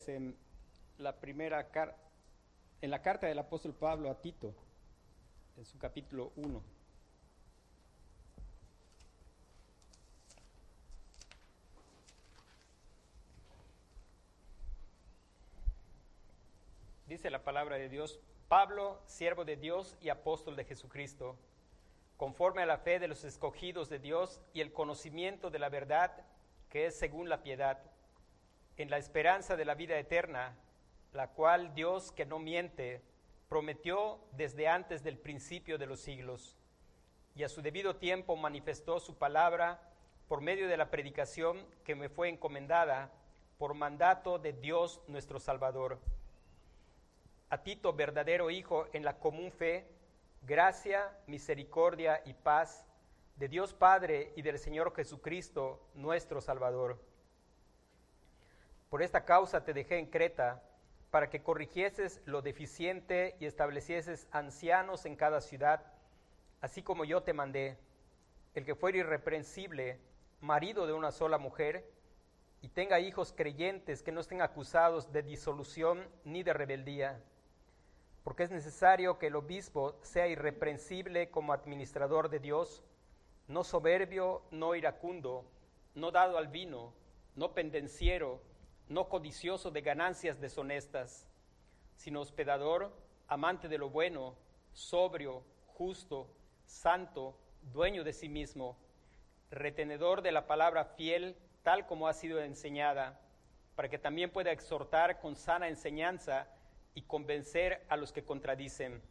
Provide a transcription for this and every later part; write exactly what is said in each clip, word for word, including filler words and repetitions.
en la primera car- en la carta del apóstol Pablo a Tito, en su capítulo uno. Dice la palabra de Dios: Pablo, siervo de Dios y apóstol de Jesucristo, conforme a la fe de los escogidos de Dios y el conocimiento de la verdad que es según la piedad, en la esperanza de la vida eterna, la cual Dios, que no miente, prometió desde antes del principio de los siglos, y a su debido tiempo manifestó su palabra por medio de la predicación que me fue encomendada por mandato de Dios nuestro Salvador. A Tito, verdadero hijo en la común fe, gracia, misericordia y paz de Dios Padre y del Señor Jesucristo, nuestro Salvador. Por esta causa te dejé en Creta, para que corrigieses lo deficiente y establecieses ancianos en cada ciudad, así como yo te mandé, el que fuere irreprensible, marido de una sola mujer, y tenga hijos creyentes que no estén acusados de disolución ni de rebeldía, porque es necesario que el obispo sea irreprensible como administrador de Dios, no soberbio, no iracundo, no dado al vino, no pendenciero, no codicioso de ganancias deshonestas, sino hospedador, amante de lo bueno, sobrio, justo, santo, dueño de sí mismo, retenedor de la palabra fiel, tal como ha sido enseñada, para que también pueda exhortar con sana enseñanza y convencer a los que contradicen.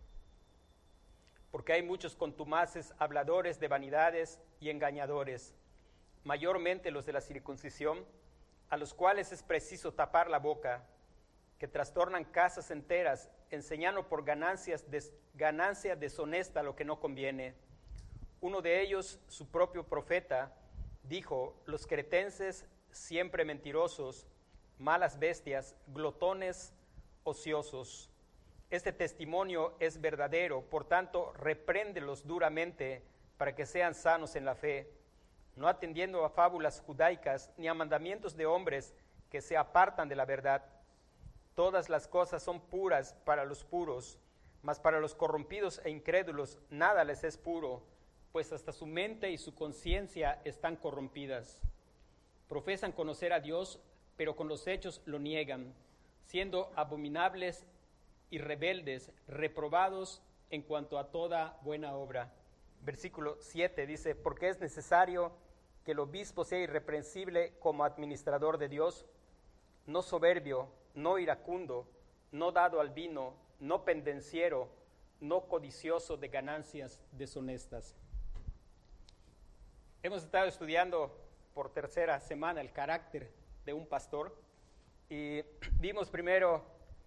Porque hay muchos contumaces, habladores de vanidades y engañadores, mayormente los de la circuncisión, a los cuales es preciso tapar la boca, que trastornan casas enteras, enseñando por ganancias des, ganancia deshonesta lo que no conviene. Uno de ellos, su propio profeta, dijo: los cretenses, siempre mentirosos, malas bestias, glotones, ociosos. Este testimonio es verdadero, por tanto, repréndelos duramente para que sean sanos en la fe, no atendiendo a fábulas judaicas ni a mandamientos de hombres que se apartan de la verdad. Todas las cosas son puras para los puros, mas para los corrompidos e incrédulos nada les es puro, pues hasta su mente y su conciencia están corrompidas. Profesan conocer a Dios, pero con los hechos lo niegan, siendo abominables y rebeldes, reprobados en cuanto a toda buena obra. Versículo siete dice: porque es necesario que el obispo sea irreprensible como administrador de Dios, no soberbio, no iracundo, no dado al vino, no pendenciero, no codicioso de ganancias deshonestas. Hemos estado estudiando por tercera semana el carácter de un pastor y vimos primero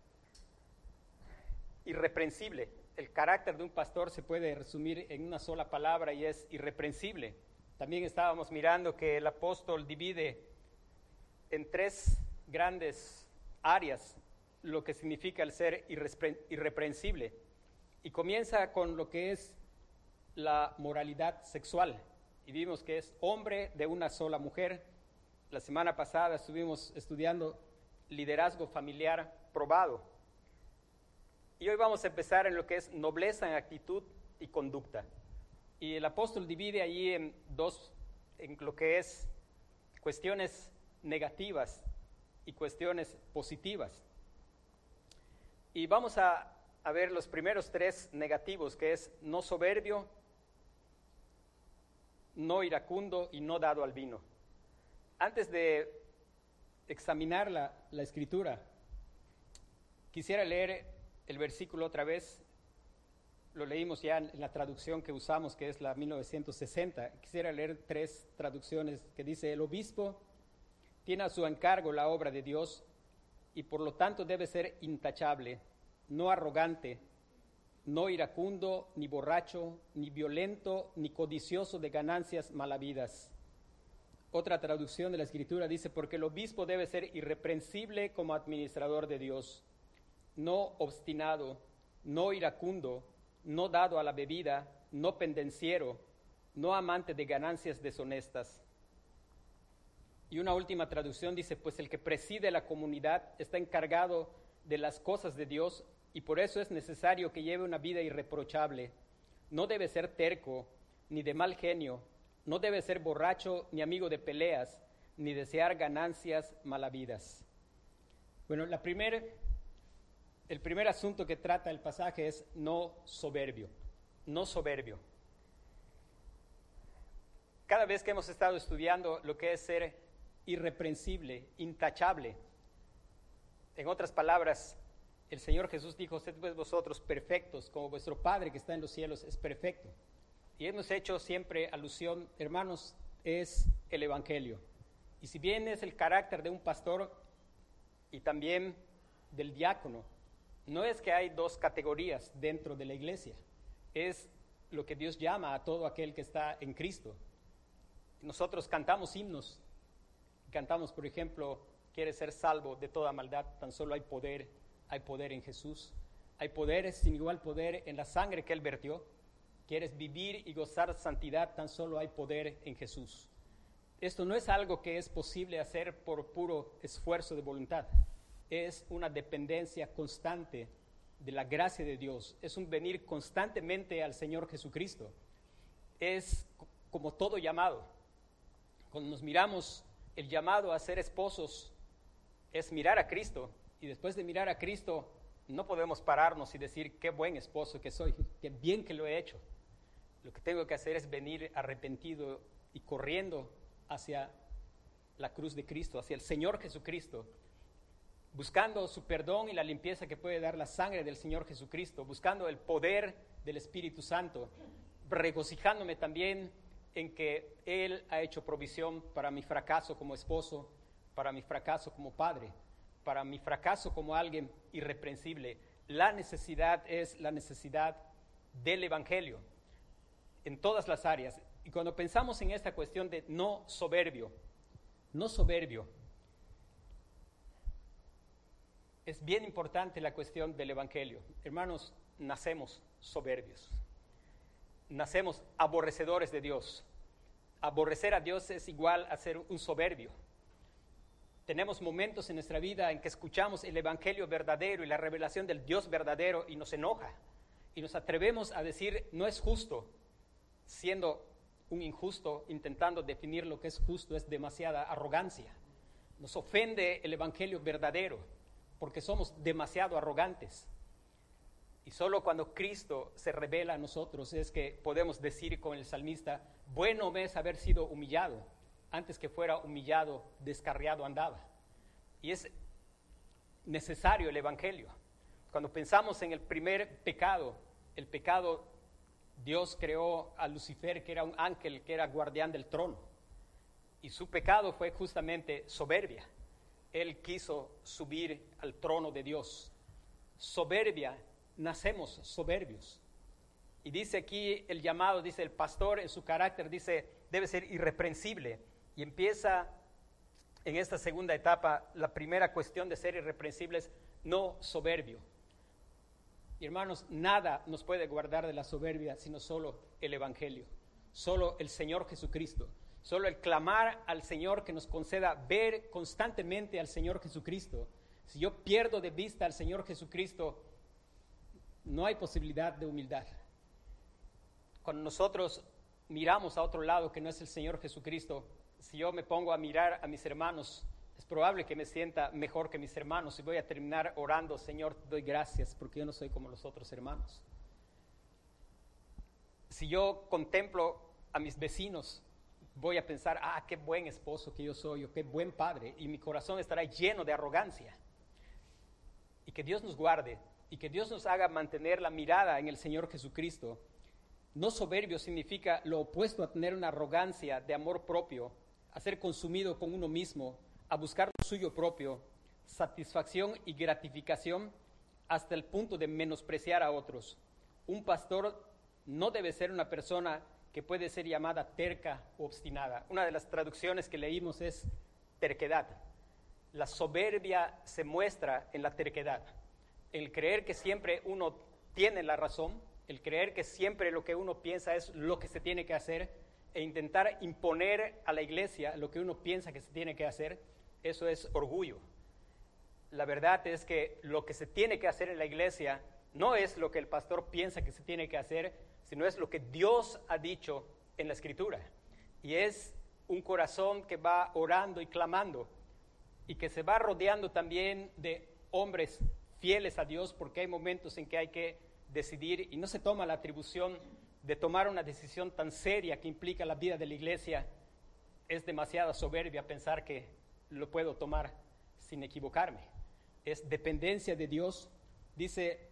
irreprensible. El carácter de un pastor se puede resumir en una sola palabra y es irreprensible. También estábamos mirando que el apóstol divide en tres grandes áreas lo que significa el ser irrepre- irreprensible. Y comienza con lo que es la moralidad sexual. Y vimos que es hombre de una sola mujer. La semana pasada estuvimos estudiando liderazgo familiar probado. Y hoy vamos a empezar en lo que es nobleza en actitud y conducta. Y el apóstol divide allí en dos, en lo que es cuestiones negativas y cuestiones positivas. Y vamos a, a ver los primeros tres negativos, que es no soberbio, no iracundo y no dado al vino. Antes de examinar la, la escritura, quisiera leer el versículo otra vez. Lo leímos ya en la traducción que usamos, que es la mil novecientos sesenta. Quisiera leer tres traducciones que dice: el obispo tiene a su encargo la obra de Dios y por lo tanto debe ser intachable, no arrogante, no iracundo, ni borracho, ni violento, ni codicioso de ganancias malavidas. Otra traducción de la escritura dice: porque el obispo debe ser irreprensible como administrador de Dios, no obstinado, no iracundo, no dado a la bebida, no pendenciero, no amante de ganancias deshonestas. Y una última traducción dice, pues el que preside la comunidad está encargado de las cosas de Dios y por eso es necesario que lleve una vida irreprochable. No debe ser terco, ni de mal genio, no debe ser borracho, ni amigo de peleas, ni desear ganancias malavidas. Bueno, la primer, el primer asunto que trata el pasaje es no soberbio, no soberbio. Cada vez que hemos estado estudiando lo que es ser irreprensible, intachable, en otras palabras, el Señor Jesús dijo, sed pues vosotros perfectos, como vuestro Padre que está en los cielos es perfecto. Y hemos hecho siempre alusión, hermanos, es el Evangelio. Y si bien es el carácter de un pastor y también del diácono, no es que hay dos categorías dentro de la iglesia, es lo que Dios llama a todo aquel que está en Cristo. Nosotros cantamos himnos, cantamos, por ejemplo, quieres ser salvo de toda maldad, tan solo hay poder, hay poder en Jesús, hay poder sin igual poder en la sangre que Él vertió. Quieres vivir y gozar santidad, tan solo hay poder en Jesús. Esto no es algo que es posible hacer por puro esfuerzo de voluntad, es una dependencia constante de la gracia de Dios, es un venir constantemente al Señor Jesucristo, es como todo llamado. Cuando nos miramos, el llamado a ser esposos es mirar a Cristo, y después de mirar a Cristo no podemos pararnos y decir qué buen esposo que soy, qué bien que lo he hecho. Lo que tengo que hacer es venir arrepentido y corriendo hacia la cruz de Cristo, hacia el Señor Jesucristo, buscando su perdón y la limpieza que puede dar la sangre del Señor Jesucristo, buscando el poder del Espíritu Santo, regocijándome también en que Él ha hecho provisión para mi fracaso como esposo, para mi fracaso como padre, para mi fracaso como alguien irreprensible. La necesidad es la necesidad del Evangelio en todas las áreas. Y cuando pensamos en esta cuestión de no soberbio, no soberbio, es bien importante la cuestión del Evangelio. Hermanos, nacemos soberbios. Nacemos aborrecedores de Dios. Aborrecer a Dios es igual a ser un soberbio. Tenemos momentos en nuestra vida en que escuchamos el Evangelio verdadero y la revelación del Dios verdadero y nos enoja. Y nos atrevemos a decir, no es justo, siendo un injusto, intentando definir lo que es justo, es demasiada arrogancia. Nos ofende el Evangelio verdadero porque somos demasiado arrogantes. Y solo cuando Cristo se revela a nosotros es que podemos decir con el salmista, bueno me es haber sido humillado, antes que fuera humillado, descarriado andaba. Y es necesario el Evangelio. Cuando pensamos en el primer pecado, el pecado, Dios creó a Lucifer, que era un ángel, que era guardián del trono. Y su pecado fue justamente soberbia. Él quiso subir al trono de Dios. Soberbia, nacemos soberbios. Y dice aquí el llamado, dice el pastor en su carácter, dice, debe ser irreprensible. Y empieza en esta segunda etapa, la primera cuestión de ser irreprensible es no soberbio. Y hermanos, nada nos puede guardar de la soberbia, sino solo el Evangelio, solo el Señor Jesucristo, solo el clamar al Señor que nos conceda ver constantemente al Señor Jesucristo. Si yo pierdo de vista al Señor Jesucristo, no hay posibilidad de humildad. Cuando nosotros miramos a otro lado que no es el Señor Jesucristo, si yo me pongo a mirar a mis hermanos, es probable que me sienta mejor que mis hermanos y voy a terminar orando, Señor, te doy gracias porque yo no soy como los otros hermanos. Si yo contemplo a mis vecinos, voy a pensar, ah, qué buen esposo que yo soy, o qué buen padre, y mi corazón estará lleno de arrogancia. Y que Dios nos guarde, y que Dios nos haga mantener la mirada en el Señor Jesucristo. No soberbio significa lo opuesto a tener una arrogancia de amor propio, a ser consumido con uno mismo, a buscar lo suyo propio, satisfacción y gratificación hasta el punto de menospreciar a otros. Un pastor no debe ser una persona que puede ser llamada terca o obstinada. Una de las traducciones que leímos es terquedad. La soberbia se muestra en la terquedad. El creer que siempre uno tiene la razón, el creer que siempre lo que uno piensa es lo que se tiene que hacer, e intentar imponer a la iglesia lo que uno piensa que se tiene que hacer, eso es orgullo. La verdad es que lo que se tiene que hacer en la iglesia no es lo que el pastor piensa que se tiene que hacer, sino es lo que Dios ha dicho en la Escritura. Y es un corazón que va orando y clamando y que se va rodeando también de hombres fieles a Dios, porque hay momentos en que hay que decidir y no se toma la atribución de tomar una decisión tan seria que implica la vida de la iglesia. Es demasiada soberbia pensar que lo puedo tomar sin equivocarme. Es dependencia de Dios. Dice,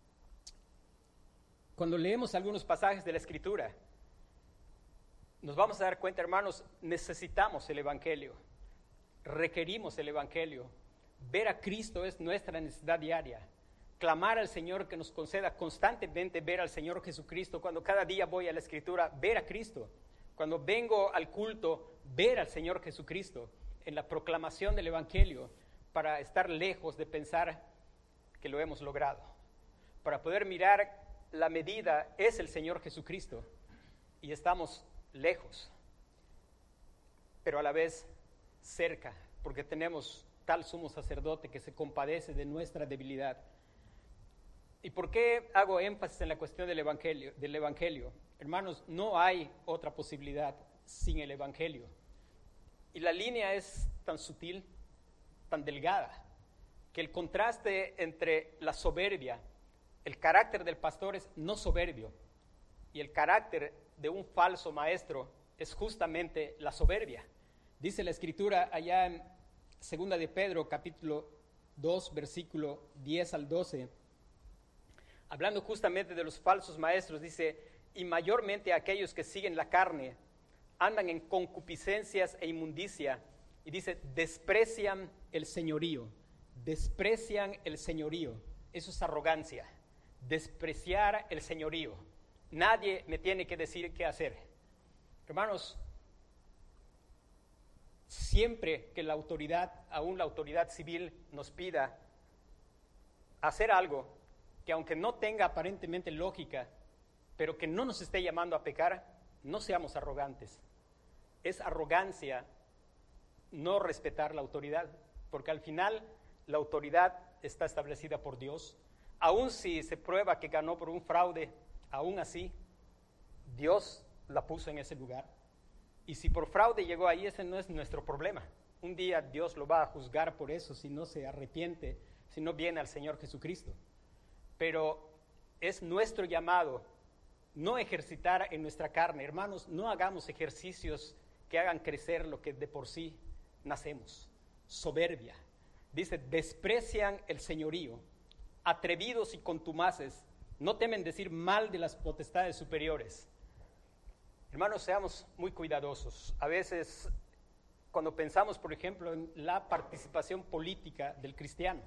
cuando leemos algunos pasajes de la Escritura, nos vamos a dar cuenta, hermanos, necesitamos el Evangelio, requerimos el Evangelio. Ver a Cristo es nuestra necesidad diaria. Clamar al Señor que nos conceda constantemente ver al Señor Jesucristo. Cuando cada día voy a la Escritura, ver a Cristo. Cuando vengo al culto, ver al Señor Jesucristo en la proclamación del Evangelio, para estar lejos de pensar que lo hemos logrado. Para poder mirar la medida es el Señor Jesucristo y estamos lejos, pero a la vez cerca, porque tenemos tal sumo sacerdote que se compadece de nuestra debilidad. ¿Y por qué hago énfasis en la cuestión del Evangelio? Del Evangelio? Hermanos, no hay otra posibilidad sin el Evangelio. Y la línea es tan sutil, tan delgada, que el contraste entre la soberbia, el carácter del pastor es no soberbio, y el carácter de un falso maestro es justamente la soberbia. Dice la Escritura allá en Segunda de Pedro, capítulo dos, versículo diez al doce, hablando justamente de los falsos maestros, dice, y mayormente aquellos que siguen la carne, andan en concupiscencias e inmundicia, y dice, desprecian el señorío, desprecian el señorío. Eso es arrogancia, despreciar el señorío. Nadie me tiene que decir qué hacer. Hermanos, siempre que la autoridad, aún la autoridad civil, nos pida hacer algo que aunque no tenga aparentemente lógica, pero que no nos esté llamando a pecar, no seamos arrogantes. Es arrogancia no respetar la autoridad, porque al final la autoridad está establecida por Dios. Aun si se prueba que ganó por un fraude, aún así, Dios la puso en ese lugar. Y si por fraude llegó ahí, ese no es nuestro problema. Un día Dios lo va a juzgar por eso, si no se arrepiente, si no viene al Señor Jesucristo. Pero es nuestro llamado no ejercitar en nuestra carne. Hermanos, no hagamos ejercicios que hagan crecer lo que de por sí nacemos. Soberbia. Dice, desprecian el señorío, atrevidos y contumaces, no temen decir mal de las potestades superiores. Hermanos, seamos muy cuidadosos. A veces, cuando pensamos, por ejemplo, en la participación política del cristiano,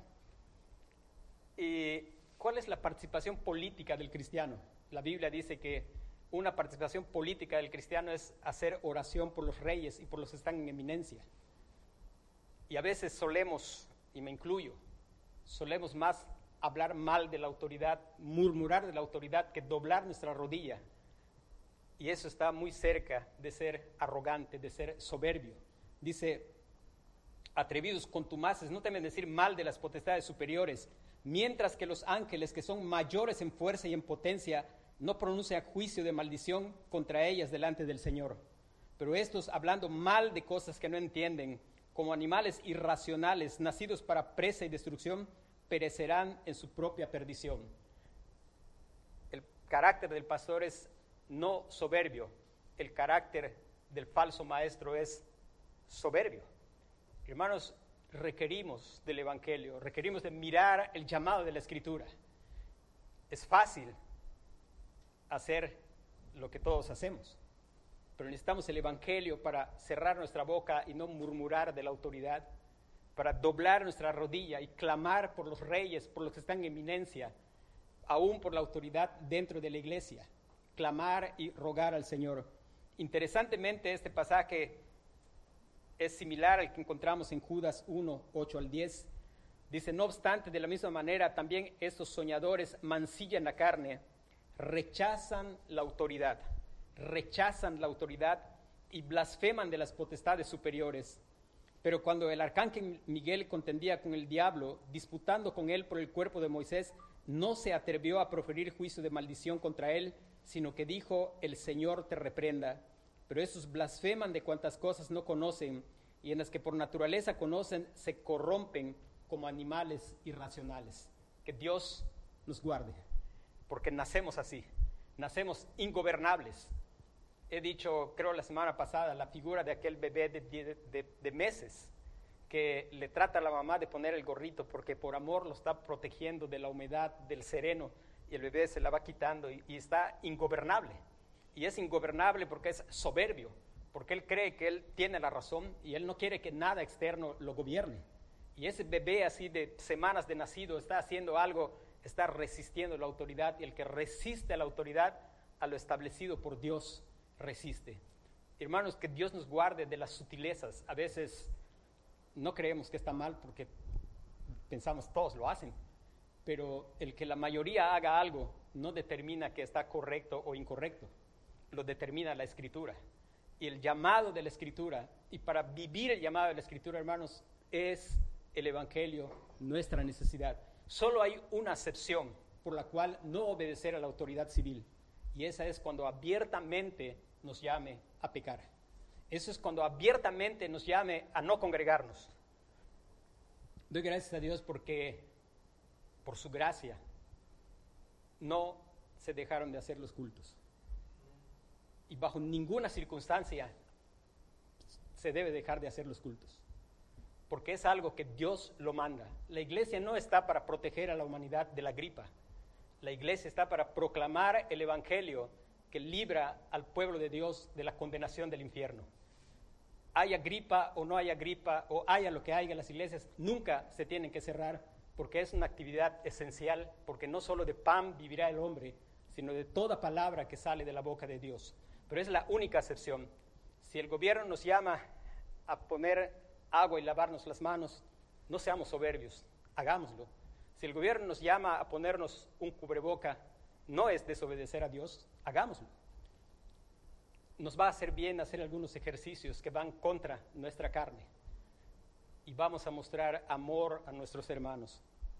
¿y cuál es la participación política del cristiano? La Biblia dice que una participación política del cristiano es hacer oración por los reyes y por los que están en eminencia. Y a veces solemos, y me incluyo, solemos más hablar mal de la autoridad, murmurar de la autoridad, que doblar nuestra rodilla. Y eso está muy cerca de ser arrogante, de ser soberbio. Dice, atrevidos, contumaces, no temen decir mal de las potestades superiores, mientras que los ángeles, que son mayores en fuerza y en potencia, no pronuncian juicio de maldición contra ellas delante del Señor. Pero estos, hablando mal de cosas que no entienden, como animales irracionales, nacidos para presa y destrucción, perecerán en su propia perdición. El carácter del pastor es no soberbio, el carácter del falso maestro es soberbio. Hermanos, requerimos del Evangelio, requerimos de mirar el llamado de la Escritura. Es fácil hacer lo que todos hacemos, pero necesitamos el Evangelio para cerrar nuestra boca y no murmurar de la autoridad, para doblar nuestra rodilla y clamar por los reyes, por los que están en eminencia, aún por la autoridad dentro de la iglesia, clamar y rogar al Señor. Interesantemente, este pasaje es similar al que encontramos en Judas uno, ocho al diez. Dice, no obstante, de la misma manera, también estos soñadores mancillan la carne, rechazan la autoridad. rechazan la autoridad y blasfeman de las potestades superiores. Pero cuando el arcángel Miguel contendía con el diablo, disputando con él por el cuerpo de Moisés, no se atrevió a proferir juicio de maldición contra él, sino que dijo: el Señor te reprenda. Pero esos blasfeman de cuantas cosas no conocen, y en las que por naturaleza conocen, se corrompen como animales irracionales. Que Dios nos guarde, porque nacemos así, nacemos ingobernables. He dicho, creo la semana pasada, la figura de aquel bebé de, de, de, de meses que le trata a la mamá de poner el gorrito porque por amor lo está protegiendo de la humedad, del sereno, y el bebé se la va quitando y, y está ingobernable. Y es ingobernable porque es soberbio, porque él cree que él tiene la razón y él no quiere que nada externo lo gobierne. Y ese bebé así de semanas de nacido está haciendo algo, está resistiendo la autoridad, y el que resiste a la autoridad, a lo establecido por Dios, resiste. Hermanos, que Dios nos guarde de las sutilezas. A veces no creemos que está mal porque pensamos todos lo hacen, pero el que la mayoría haga algo no determina que está correcto o incorrecto, lo determina la Escritura. Y el llamado de la Escritura, y para vivir el llamado de la Escritura, hermanos, es el Evangelio nuestra necesidad. Solo hay una excepción por la cual no obedecer a la autoridad civil, y esa es cuando abiertamente nos llame a pecar. Eso es cuando abiertamente nos llame a no congregarnos. Doy gracias a Dios porque, por su gracia, no se dejaron de hacer los cultos. Y bajo ninguna circunstancia se debe dejar de hacer los cultos, porque es algo que Dios lo manda. La iglesia no está para proteger a la humanidad de la gripa. La iglesia está para proclamar el evangelio que libra al pueblo de Dios de la condenación del infierno. Haya gripa o no haya gripa, o haya lo que haya, las iglesias nunca se tienen que cerrar, porque es una actividad esencial, porque no solo de pan vivirá el hombre, sino de toda palabra que sale de la boca de Dios. Pero es la única excepción. Si el gobierno nos llama a poner agua y lavarnos las manos, no seamos soberbios, hagámoslo. Si el gobierno nos llama a ponernos un cubreboca, no es desobedecer a Dios, hagámoslo. Nos va a hacer bien hacer algunos ejercicios que van contra nuestra carne, y vamos a mostrar amor a nuestros hermanos.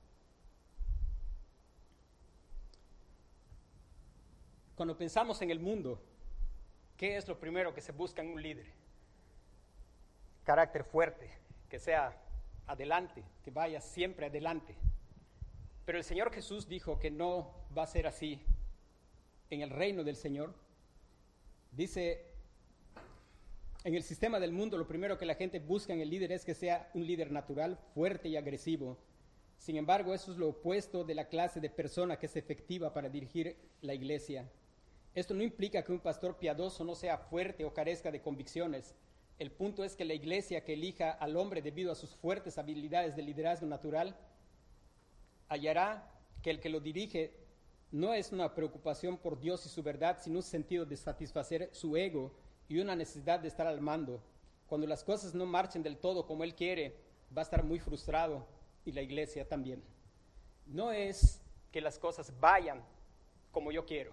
Cuando pensamos en el mundo, ¿qué es lo primero que se busca en un líder? Carácter fuerte, que sea adelante, que vaya siempre adelante. Pero el Señor Jesús dijo que no va a ser así en el reino del Señor. Dice, en el sistema del mundo, lo primero que la gente busca en el líder es que sea un líder natural, fuerte y agresivo. Sin embargo, eso es lo opuesto de la clase de persona que es efectiva para dirigir la iglesia. Esto no implica que un pastor piadoso no sea fuerte o carezca de convicciones. El punto es que la iglesia que elija al hombre debido a sus fuertes habilidades de liderazgo natural, hallará que el que lo dirige no es una preocupación por Dios y su verdad, sino un sentido de satisfacer su ego y una necesidad de estar al mando. Cuando las cosas no marchen del todo como él quiere, va a estar muy frustrado, y la iglesia también. No es que las cosas vayan como yo quiero,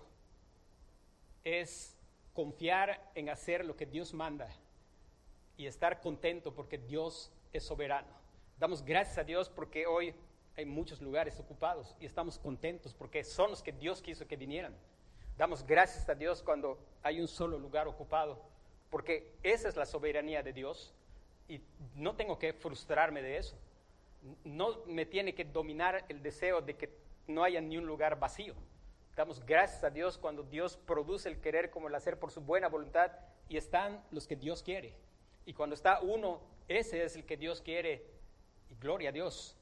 es confiar en hacer lo que Dios manda y estar contento porque Dios es soberano. Damos gracias a Dios porque hoy hay muchos lugares ocupados y estamos contentos porque son los que Dios quiso que vinieran. Damos gracias a Dios cuando hay un solo lugar ocupado, porque esa es la soberanía de Dios y no tengo que frustrarme de eso. No me tiene que dominar el deseo de que no haya ni un lugar vacío. Damos gracias a Dios cuando Dios produce el querer como el hacer por su buena voluntad y están los que Dios quiere. Y cuando está uno, ese es el que Dios quiere, y gloria a Dios.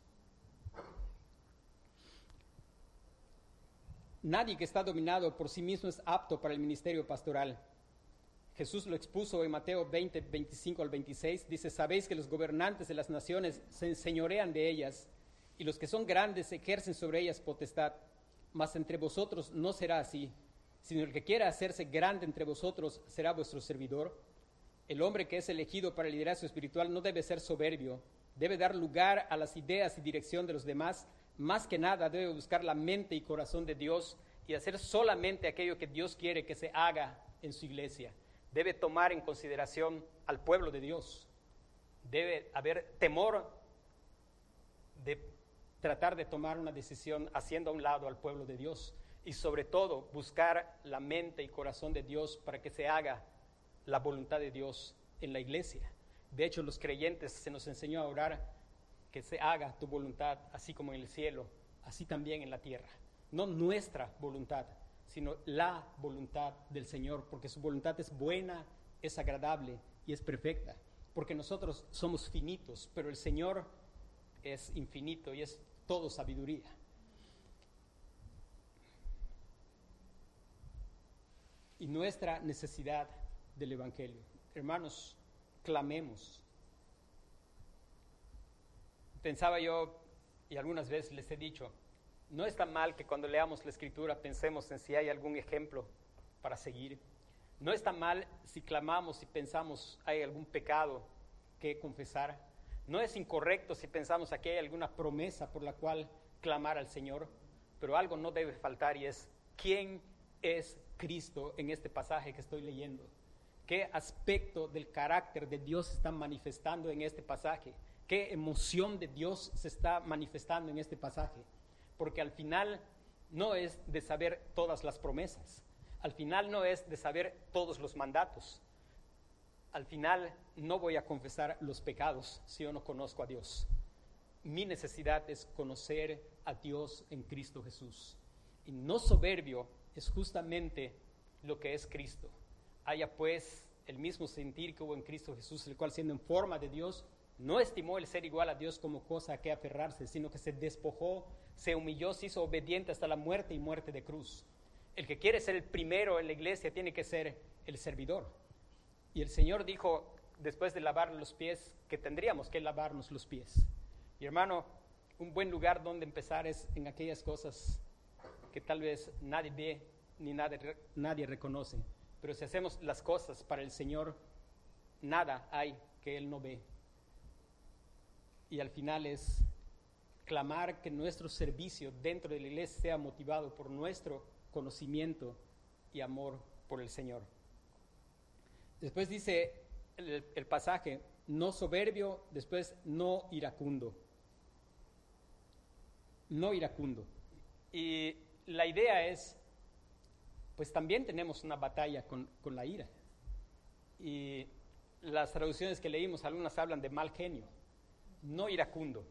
Nadie que está dominado por sí mismo es apto para el ministerio pastoral. Jesús lo expuso en Mateo veinte, veinticinco al veintiséis. Dice, sabéis que los gobernantes de las naciones se enseñorean de ellas, y los que son grandes ejercen sobre ellas potestad. Mas entre vosotros no será así, sino el que quiera hacerse grande entre vosotros será vuestro servidor. El hombre que es elegido para el liderazgo espiritual no debe ser soberbio, debe dar lugar a las ideas y dirección de los demás. Más que nada debe buscar la mente y corazón de Dios y hacer solamente aquello que Dios quiere que se haga en su iglesia. Debe tomar en consideración al pueblo de Dios. Debe haber temor de tratar de tomar una decisión haciendo a un lado al pueblo de Dios. Y sobre todo, buscar la mente y corazón de Dios para que se haga la voluntad de Dios en la iglesia. De hecho, los creyentes se nos enseñó a orar que se haga tu voluntad, así como en el cielo, así también en la tierra. No nuestra voluntad, sino la voluntad del Señor, porque su voluntad es buena, es agradable y es perfecta. Porque nosotros somos finitos, pero el Señor es infinito y es todo sabiduría. Y nuestra necesidad del Evangelio. Hermanos, clamemos. Pensaba yo, y algunas veces les he dicho, no está mal que cuando leamos la Escritura pensemos en si hay algún ejemplo para seguir. No está mal si clamamos y pensamos hay algún pecado que confesar. No es incorrecto si pensamos aquí hay alguna promesa por la cual clamar al Señor, pero algo no debe faltar y es ¿quién es Cristo en este pasaje que estoy leyendo? ¿Qué aspecto del carácter de Dios se está manifestando en este pasaje? ¿Qué emoción de Dios se está manifestando en este pasaje? Porque al final no es de saber todas las promesas, al final no es de saber todos los mandatos, al final no voy a confesar los pecados si yo no conozco a Dios. Mi necesidad es conocer a Dios en Cristo Jesús. Y no soberbio es justamente lo que es Cristo. Haya pues el mismo sentir que hubo en Cristo Jesús, el cual siendo en forma de Dios, no estimó el ser igual a Dios como cosa a que aferrarse, sino que se despojó, se humilló, se hizo obediente hasta la muerte y muerte de cruz. El que quiere ser el primero en la iglesia tiene que ser el servidor. Y el Señor dijo, después de lavar los pies, que tendríamos que lavarnos los pies. Y hermano, un buen lugar donde empezar es en aquellas cosas que tal vez nadie ve ni nadie, nadie reconoce. Pero si hacemos las cosas para el Señor, nada hay que Él no ve. Y al final es clamar que nuestro servicio dentro de la iglesia sea motivado por nuestro conocimiento y amor por el Señor. Después dice el, el pasaje, no soberbio, después no iracundo. No iracundo. Y la idea es, pues también tenemos una batalla con, con la ira. Y las traducciones que leímos, algunas hablan de mal genio, no iracundo.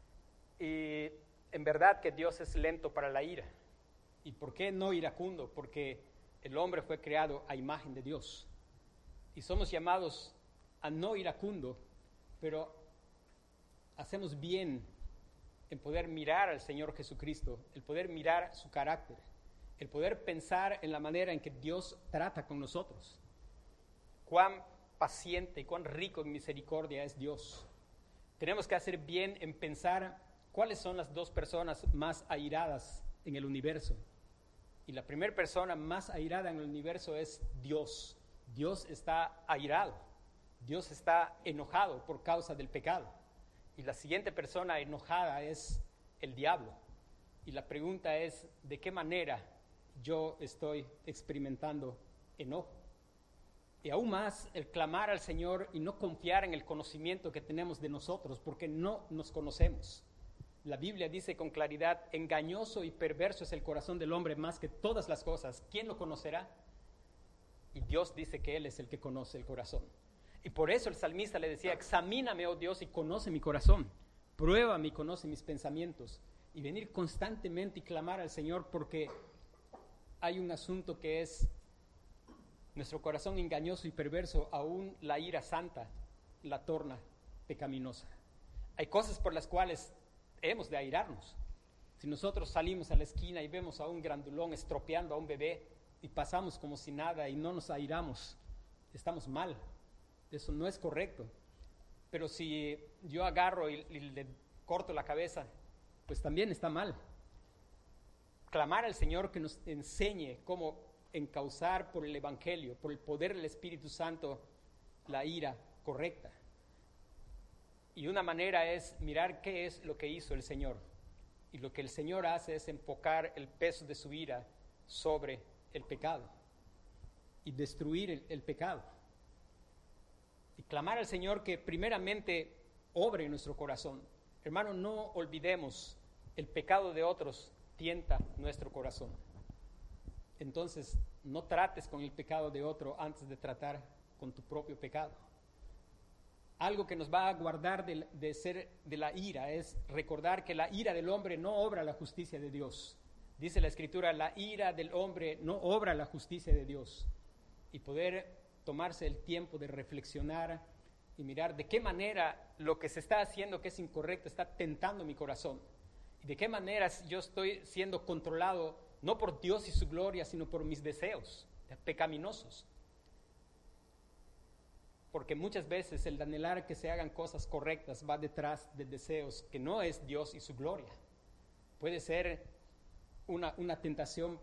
Y en verdad que Dios es lento para la ira. ¿Y por qué no iracundo? Porque el hombre fue creado a imagen de Dios. Y somos llamados a no iracundo, pero hacemos bien en poder mirar al Señor Jesucristo, el poder mirar su carácter, el poder pensar en la manera en que Dios trata con nosotros. Cuán paciente y cuán rico en misericordia es Dios. Tenemos que hacer bien en pensar cuáles son las dos personas más airadas en el universo. Y la primera persona más airada en el universo es Dios. Dios está airado. Dios está enojado por causa del pecado. Y la siguiente persona enojada es el diablo. Y la pregunta es, ¿de qué manera yo estoy experimentando enojo? Y aún más, el clamar al Señor y no confiar en el conocimiento que tenemos de nosotros, porque no nos conocemos. La Biblia dice con claridad, engañoso y perverso es el corazón del hombre más que todas las cosas. ¿Quién lo conocerá? Y Dios dice que Él es el que conoce el corazón. Y por eso el salmista le decía, examíname, oh Dios, y conoce mi corazón. Pruébame y conoce mis pensamientos. Y venir constantemente y clamar al Señor porque hay un asunto que es nuestro corazón engañoso y perverso, aún la ira santa la torna pecaminosa. Hay cosas por las cuales hemos de airarnos. Si nosotros salimos a la esquina y vemos a un grandulón estropeando a un bebé y pasamos como si nada y no nos airamos, estamos mal. Eso no es correcto. Pero si yo agarro y, y le corto la cabeza, pues también está mal. Clamar al Señor que nos enseñe cómo encauzar por el Evangelio, por el poder del Espíritu Santo, la ira correcta. Y una manera es mirar qué es lo que hizo el Señor. Y lo que el Señor hace es enfocar el peso de su ira sobre el pecado. y destruir el, el pecado. Y clamar al Señor que primeramente obre en nuestro corazón. Hermano, no olvidemos, el pecado de otros tienta nuestro corazón. Entonces, no trates con el pecado de otro antes de tratar con tu propio pecado. Algo que nos va a guardar de, de ser de la ira es recordar que la ira del hombre no obra la justicia de Dios. Dice la Escritura, la ira del hombre no obra la justicia de Dios. Y poder tomarse el tiempo de reflexionar y mirar de qué manera lo que se está haciendo que es incorrecto está tentando mi corazón. Y de qué manera yo estoy siendo controlado no por Dios y su gloria, sino por mis deseos pecaminosos. Porque muchas veces el anhelar que se hagan cosas correctas va detrás de deseos que no es Dios y su gloria. Puede ser una, una tentación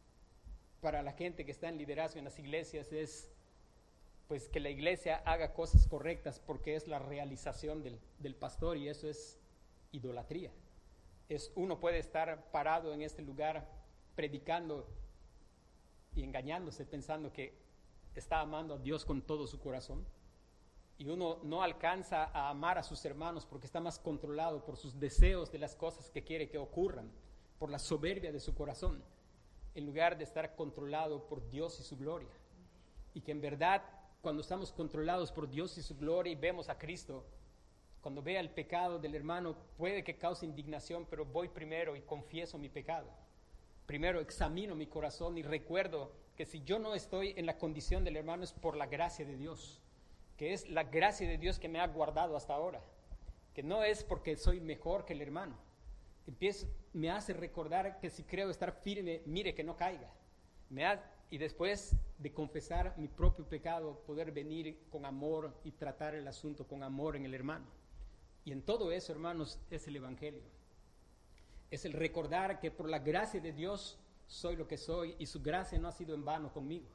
para la gente que está en liderazgo en las iglesias, es pues que la iglesia haga cosas correctas porque es la realización del, del pastor, y eso es idolatría. Es, uno puede estar parado en este lugar predicando y engañándose pensando que está amando a Dios con todo su corazón, y uno no alcanza a amar a sus hermanos porque está más controlado por sus deseos de las cosas que quiere que ocurran, por la soberbia de su corazón, en lugar de estar controlado por Dios y su gloria. Y que en verdad, cuando estamos controlados por Dios y su gloria y vemos a Cristo, cuando vea el pecado del hermano, puede que cause indignación, pero voy primero y confieso mi pecado. Primero examino mi corazón y recuerdo que si yo no estoy en la condición del hermano es por la gracia de Dios, que es la gracia de Dios que me ha guardado hasta ahora, que no es porque soy mejor que el hermano. Empiezo, me hace recordar que si creo estar firme, mire que no caiga. Me ha, y después de confesar mi propio pecado, poder venir con amor y tratar el asunto con amor en el hermano. Y en todo eso, hermanos, es el Evangelio. Es el recordar que por la gracia de Dios soy lo que soy y su gracia no ha sido en vano conmigo.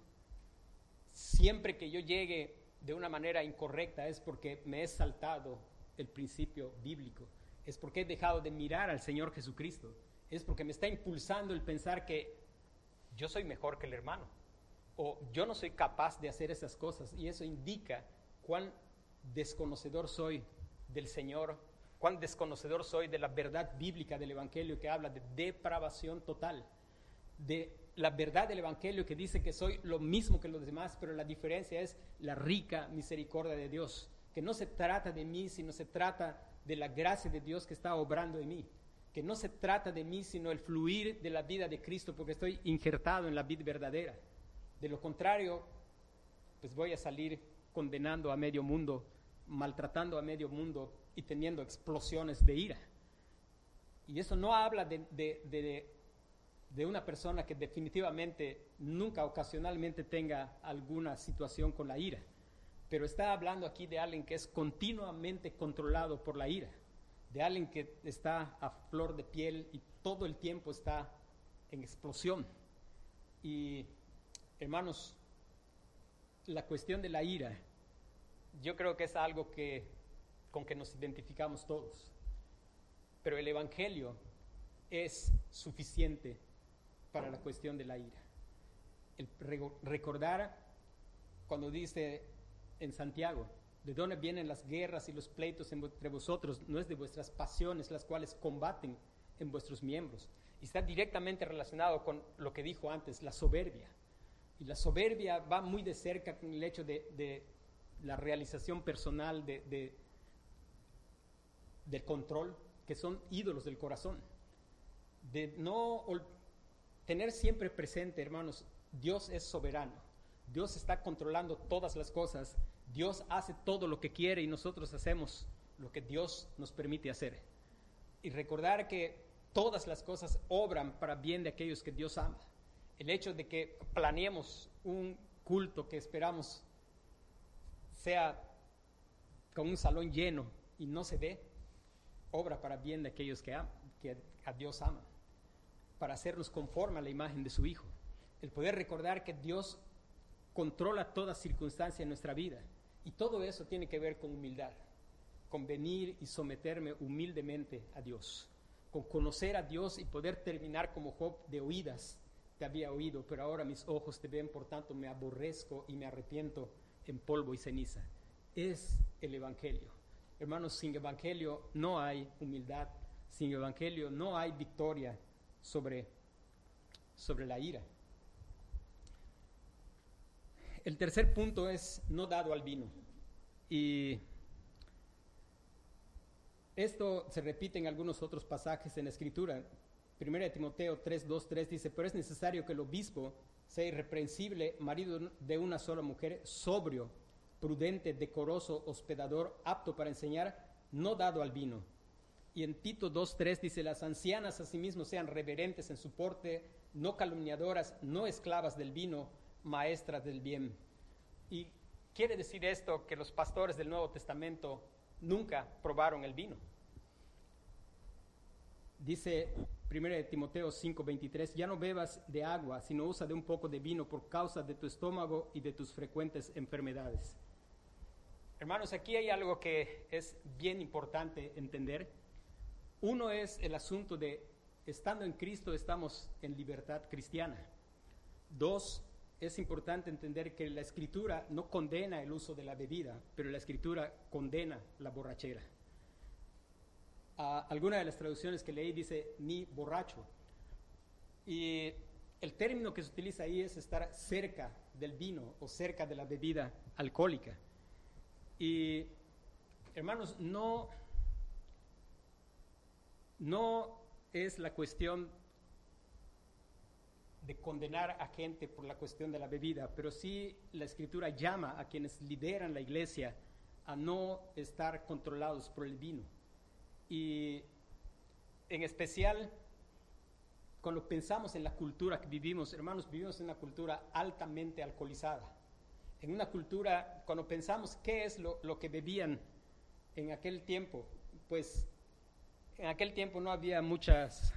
Siempre que yo llegue de una manera incorrecta es porque me he saltado el principio bíblico, es porque he dejado de mirar al Señor Jesucristo, es porque me está impulsando el pensar que yo soy mejor que el hermano, o yo no soy capaz de hacer esas cosas, y eso indica cuán desconocedor soy del Señor, cuán desconocedor soy de la verdad bíblica del Evangelio, que habla de depravación total, de la verdad del Evangelio que dice que soy lo mismo que los demás, pero la diferencia es la rica misericordia de Dios, que no se trata de mí, sino se trata de la gracia de Dios que está obrando en mí, que no se trata de mí, sino el fluir de la vida de Cristo, porque estoy injertado en la vida verdadera. De lo contrario, pues voy a salir condenando a medio mundo, maltratando a medio mundo y teniendo explosiones de ira. Y eso no habla de, de, de, de una persona que definitivamente nunca ocasionalmente tenga alguna situación con la ira, pero está hablando aquí de alguien que es continuamente controlado por la ira, de alguien que está a flor de piel y todo el tiempo está en explosión. Y hermanos, la cuestión de la ira, yo creo que es algo que, con que nos identificamos todos, pero el Evangelio es suficiente para la cuestión de la ira. El recordar cuando dice en Santiago, ¿de dónde vienen las guerras y los pleitos entre vosotros? No es de vuestras pasiones las cuales combaten en vuestros miembros. Y está directamente relacionado con lo que dijo antes, la soberbia. Y la soberbia va muy de cerca con el hecho de, de la realización personal de, de, del control, que son ídolos del corazón. De no tener siempre presente, hermanos, Dios es soberano. Dios está controlando todas las cosas. Dios hace todo lo que quiere y nosotros hacemos lo que Dios nos permite hacer. Y recordar que todas las cosas obran para bien de aquellos que Dios ama. El hecho de que planeemos un culto que esperamos sea con un salón lleno y no se dé, obra para bien de aquellos que, aman, que a Dios aman, para hacernos conforme a la imagen de su Hijo. El poder recordar que Dios controla toda circunstancia en nuestra vida, y todo eso tiene que ver con humildad, con venir y someterme humildemente a Dios, con conocer a Dios y poder terminar como Job de oídas te había oído, pero ahora mis ojos te ven, por tanto me aborrezco y me arrepiento en polvo y ceniza. Es el Evangelio. Hermanos, sin Evangelio no hay humildad, sin Evangelio no hay victoria sobre, sobre la ira. El tercer punto es no dado al vino. Y esto se repite en algunos otros pasajes en la Escritura. Primera de Timoteo tres, dos, tres dice, pero es necesario que el obispo sea irreprensible, marido de una sola mujer, sobrio, prudente, decoroso, hospedador, apto para enseñar, no dado al vino. Y en Tito dos, tres dice, las ancianas asimismo sean reverentes en su porte, no calumniadoras, no esclavas del vino, maestras del bien. Y quiere decir esto que los pastores del Nuevo Testamento nunca probaron el vino. Dice primera de Timoteo cinco, veintitrés, ya no bebas de agua, sino usa de un poco de vino por causa de tu estómago y de tus frecuentes enfermedades. Hermanos, aquí hay algo que es bien importante entender. Uno es el asunto de, estando en Cristo, estamos en libertad cristiana. Dos, es importante entender que la Escritura no condena el uso de la bebida, pero la Escritura condena la borrachera. Uh, alguna de las traducciones que leí dice ni borracho. Y el término que se utiliza ahí es estar cerca del vino o cerca de la bebida alcohólica. Y, hermanos, no, no es la cuestión de condenar a gente por la cuestión de la bebida, pero sí la Escritura llama a quienes lideran la iglesia a no estar controlados por el vino. Y en especial, cuando pensamos en la cultura que vivimos, hermanos, vivimos en una cultura altamente alcoholizada. En una cultura, cuando pensamos qué es lo, lo que bebían en aquel tiempo, pues en aquel tiempo no había muchas,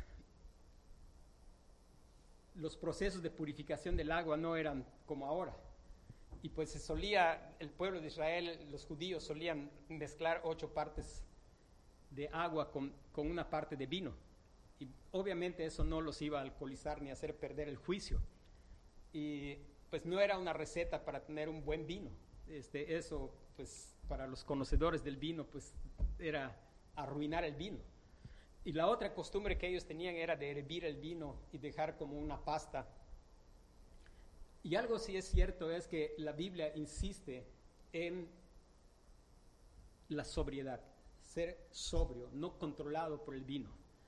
los procesos de purificación del agua no eran como ahora. Y pues se solía, el pueblo de Israel, los judíos solían mezclar ocho partes de agua con, con una parte de vino. Y obviamente eso no los iba a alcoholizar ni a hacer perder el juicio. Y pues no era una receta para tener un buen vino. Este, eso, pues, para los conocedores del vino, pues, era arruinar el vino. Y la otra costumbre que ellos tenían era de hervir el vino y dejar como una pasta. Y algo sí es cierto es que la Biblia insiste en la sobriedad, ser sobrio, no controlado por el vino.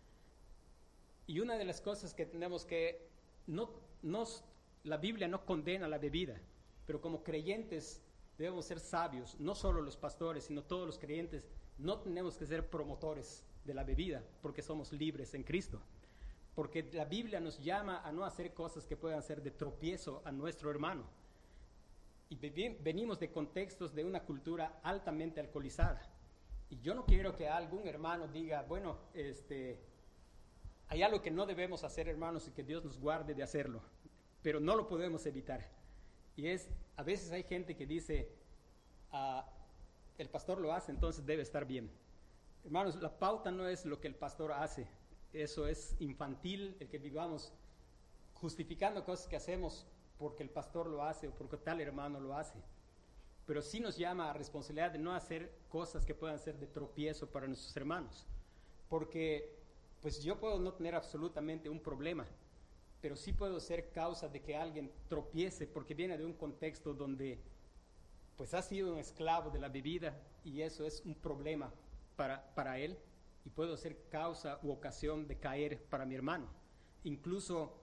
Y una de las cosas que tenemos que, no, nos la Biblia no condena la bebida, pero como creyentes debemos ser sabios, no solo los pastores, sino todos los creyentes. No tenemos que ser promotores de la bebida, porque somos libres en Cristo. Porque la Biblia nos llama a no hacer cosas que puedan ser de tropiezo a nuestro hermano. Y venimos de contextos de una cultura altamente alcoholizada. Y yo no quiero que algún hermano diga, bueno, este, hay algo que no debemos hacer, hermanos, y que Dios nos guarde de hacerlo. Pero no lo podemos evitar. Y es, a veces hay gente que dice, ah, el pastor lo hace, entonces debe estar bien. Hermanos, la pauta no es lo que el pastor hace. Eso es infantil, el que vivamos justificando cosas que hacemos porque el pastor lo hace o porque tal hermano lo hace. Pero sí nos llama a responsabilidad de no hacer cosas que puedan ser de tropiezo para nuestros hermanos. Porque pues yo puedo no tener absolutamente un problema, pero sí puedo ser causa de que alguien tropiece porque viene de un contexto donde pues ha sido un esclavo de la bebida y eso es un problema para, para él, y puedo ser causa u ocasión de caer para mi hermano. Incluso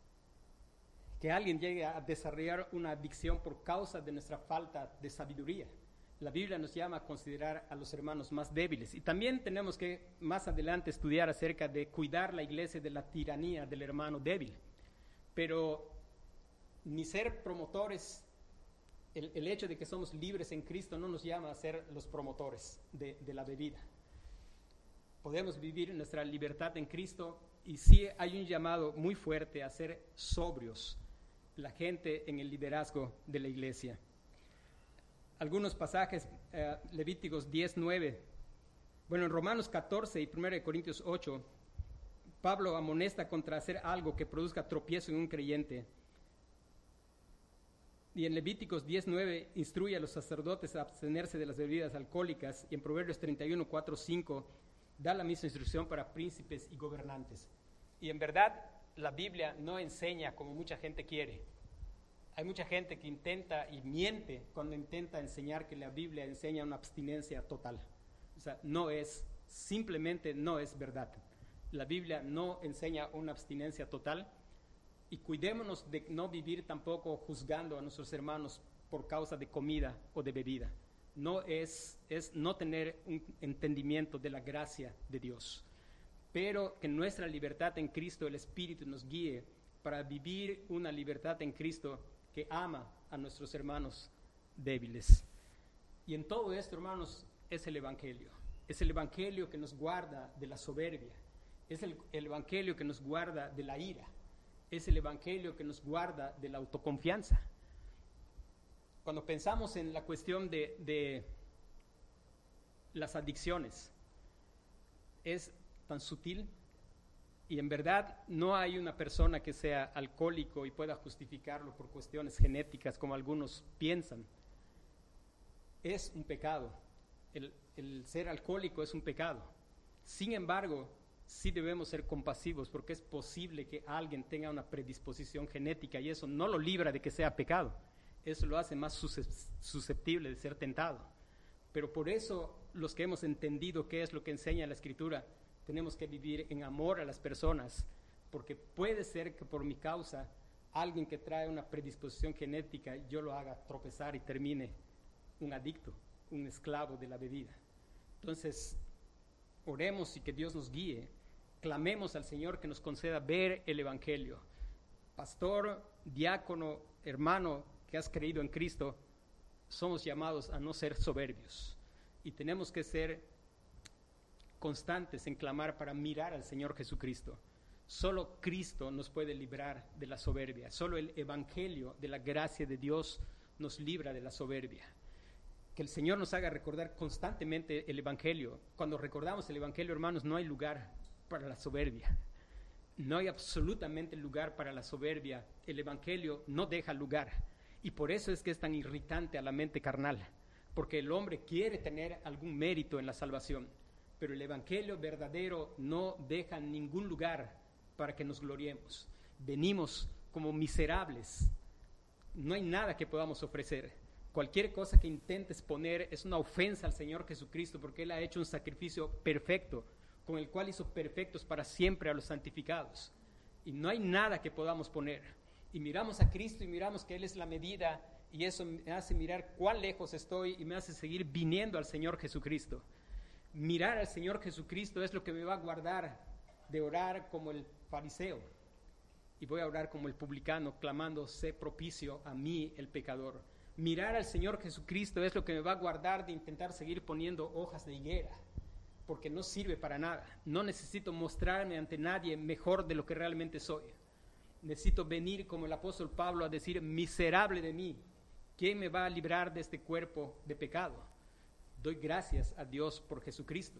que alguien llegue a desarrollar una adicción por causa de nuestra falta de sabiduría. La Biblia nos llama a considerar a los hermanos más débiles. Y también tenemos que más adelante estudiar acerca de cuidar la iglesia de la tiranía del hermano débil. Pero ni ser promotores, el, el hecho de que somos libres en Cristo no nos llama a ser los promotores de, de la bebida. Podemos vivir nuestra libertad en Cristo y sí hay un llamado muy fuerte a ser sobrios, la gente en el liderazgo de la iglesia. Algunos pasajes, eh, Levíticos diez, nueve. Bueno, en Romanos catorce y primera de Corintios ocho, Pablo amonesta contra hacer algo que produzca tropiezo en un creyente. Y en Levíticos diez nueve instruye a los sacerdotes a abstenerse de las bebidas alcohólicas, y en Proverbios treinta y uno cuatro cinco da la misma instrucción para príncipes y gobernantes. Y en verdad la Biblia no enseña como mucha gente quiere. Hay mucha gente que intenta y miente cuando intenta enseñar que la Biblia enseña una abstinencia total. O sea, no es, simplemente no es verdad. La Biblia no enseña una abstinencia total. Y cuidémonos de no vivir tampoco juzgando a nuestros hermanos por causa de comida o de bebida. No es, es no tener un entendimiento de la gracia de Dios. Pero que nuestra libertad en Cristo, el Espíritu nos guíe para vivir una libertad en Cristo que ama a nuestros hermanos débiles. Y en todo esto, hermanos, es el Evangelio. Es el Evangelio que nos guarda de la soberbia. Es el, el Evangelio que nos guarda de la ira. Es el Evangelio que nos guarda de la autoconfianza. Cuando pensamos en la cuestión de, de las adicciones, es tan sutil, y en verdad no hay una persona que sea alcohólico y pueda justificarlo por cuestiones genéticas como algunos piensan. Es un pecado. El, el ser alcohólico es un pecado. Sin embargo, sí debemos ser compasivos, porque es posible que alguien tenga una predisposición genética y eso no lo libra de que sea pecado. Eso lo hace más susceptible de ser tentado. Pero por eso los que hemos entendido qué es lo que enseña la Escritura, tenemos que vivir en amor a las personas, porque puede ser que por mi causa alguien que trae una predisposición genética yo lo haga tropezar y termine un adicto, un esclavo de la bebida. Entonces, oremos y que Dios nos guíe. Clamemos al Señor que nos conceda ver el Evangelio. Pastor, diácono, hermano que has creído en Cristo, somos llamados a no ser soberbios y tenemos que ser constantes en clamar para mirar al Señor Jesucristo. Solo Cristo nos puede librar de la soberbia. Solo el Evangelio de la gracia de Dios nos libra de la soberbia. Que el Señor nos haga recordar constantemente el Evangelio. Cuando recordamos el Evangelio, hermanos, no hay lugar para la soberbia. No hay absolutamente lugar para la soberbia. El Evangelio no deja lugar. Y por eso es que es tan irritante a la mente carnal. Porque el hombre quiere tener algún mérito en la salvación. Pero el Evangelio verdadero no deja ningún lugar para que nos gloriemos. Venimos como miserables. No hay nada que podamos ofrecer. Cualquier cosa que intentes poner es una ofensa al Señor Jesucristo, porque Él ha hecho un sacrificio perfecto, con el cual hizo perfectos para siempre a los santificados. Y no hay nada que podamos poner. Y miramos a Cristo y miramos que Él es la medida, y eso me hace mirar cuán lejos estoy y me hace seguir viniendo al Señor Jesucristo. Mirar al Señor Jesucristo es lo que me va a guardar de orar como el fariseo. Y voy a orar como el publicano, clamando, sé propicio a mí el pecador. Mirar al Señor Jesucristo es lo que me va a guardar de intentar seguir poniendo hojas de higuera, porque no sirve para nada. No necesito mostrarme ante nadie mejor de lo que realmente soy. Necesito venir como el apóstol Pablo a decir, miserable de mí, ¿quién me va a librar de este cuerpo de pecado? Doy gracias a Dios por Jesucristo.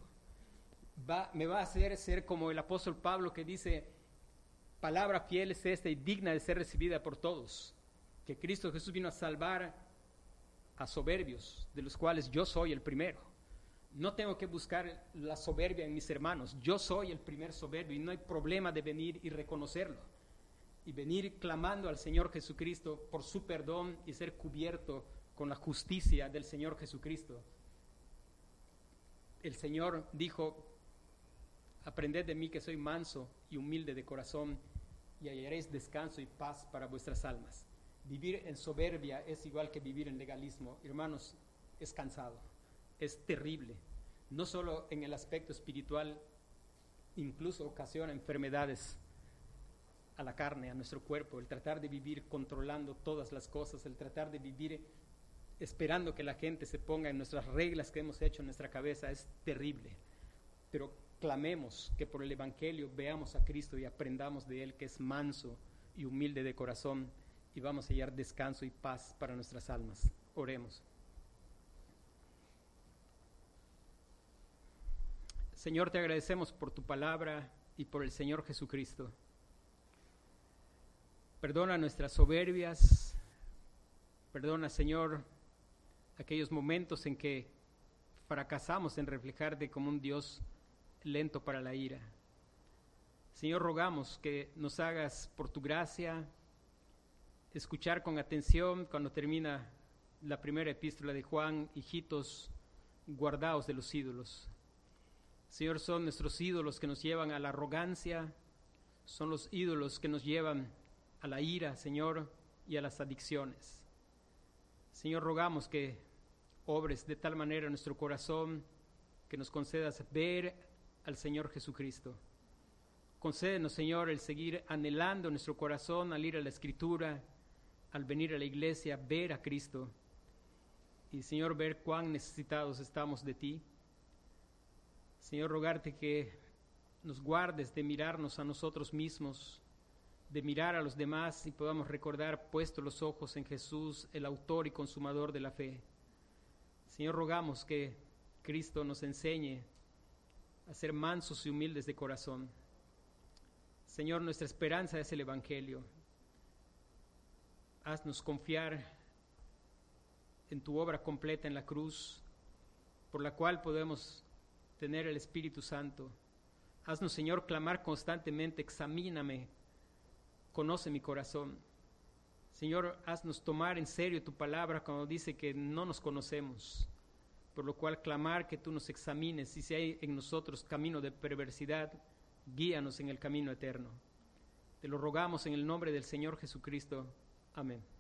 Va, me va a hacer ser como el apóstol Pablo que dice, palabra fiel es esta y digna de ser recibida por todos, que Cristo Jesús vino a salvar a soberbios, de los cuales yo soy el primero. No tengo que buscar la soberbia en mis hermanos, yo soy el primer soberbio y no hay problema de venir y reconocerlo. Y venir clamando al Señor Jesucristo por su perdón y ser cubierto con la justicia del Señor Jesucristo. El Señor dijo, aprended de mí que soy manso y humilde de corazón y hallaréis descanso y paz para vuestras almas. Vivir en soberbia es igual que vivir en legalismo. Hermanos, es cansado, es terrible. No solo en el aspecto espiritual, incluso ocasiona enfermedades a la carne, a nuestro cuerpo. El tratar de vivir controlando todas las cosas, el tratar de vivir esperando que la gente se ponga en nuestras reglas que hemos hecho en nuestra cabeza es terrible. Pero clamemos que por el Evangelio veamos a Cristo y aprendamos de Él que es manso y humilde de corazón y vamos a hallar descanso y paz para nuestras almas. Oremos. Señor, te agradecemos por tu palabra y por el Señor Jesucristo. Perdona nuestras soberbias, perdona, Señor, aquellos momentos en que fracasamos en reflejarte como un Dios lento para la ira. Señor, rogamos que nos hagas por tu gracia escuchar con atención cuando termina la primera epístola de Juan: hijitos, guardaos de los ídolos. Señor, son nuestros ídolos que nos llevan a la arrogancia, son los ídolos que nos llevan a la ira, Señor, y a las adicciones. Señor, rogamos que obres de tal manera en nuestro corazón que nos concedas ver al Señor Jesucristo. Concédenos, Señor, el seguir anhelando en nuestro corazón al ir a la Escritura, al venir a la iglesia, ver a Cristo. Y, Señor, ver cuán necesitados estamos de ti. Señor, rogarte que nos guardes de mirarnos a nosotros mismos, de mirar a los demás y podamos recordar puestos los ojos en Jesús, el autor y consumador de la fe. Señor, rogamos que Cristo nos enseñe a ser mansos y humildes de corazón. Señor, nuestra esperanza es el Evangelio. Haznos confiar en tu obra completa en la cruz, por la cual podemos tener el Espíritu Santo. Haznos, Señor, clamar constantemente: examíname, conoce mi corazón. Señor, haznos tomar en serio tu palabra cuando dice que no nos conocemos, por lo cual clamar que tú nos examines, y si hay en nosotros camino de perversidad, guíanos en el camino eterno. Te lo rogamos en el nombre del Señor Jesucristo. Amén.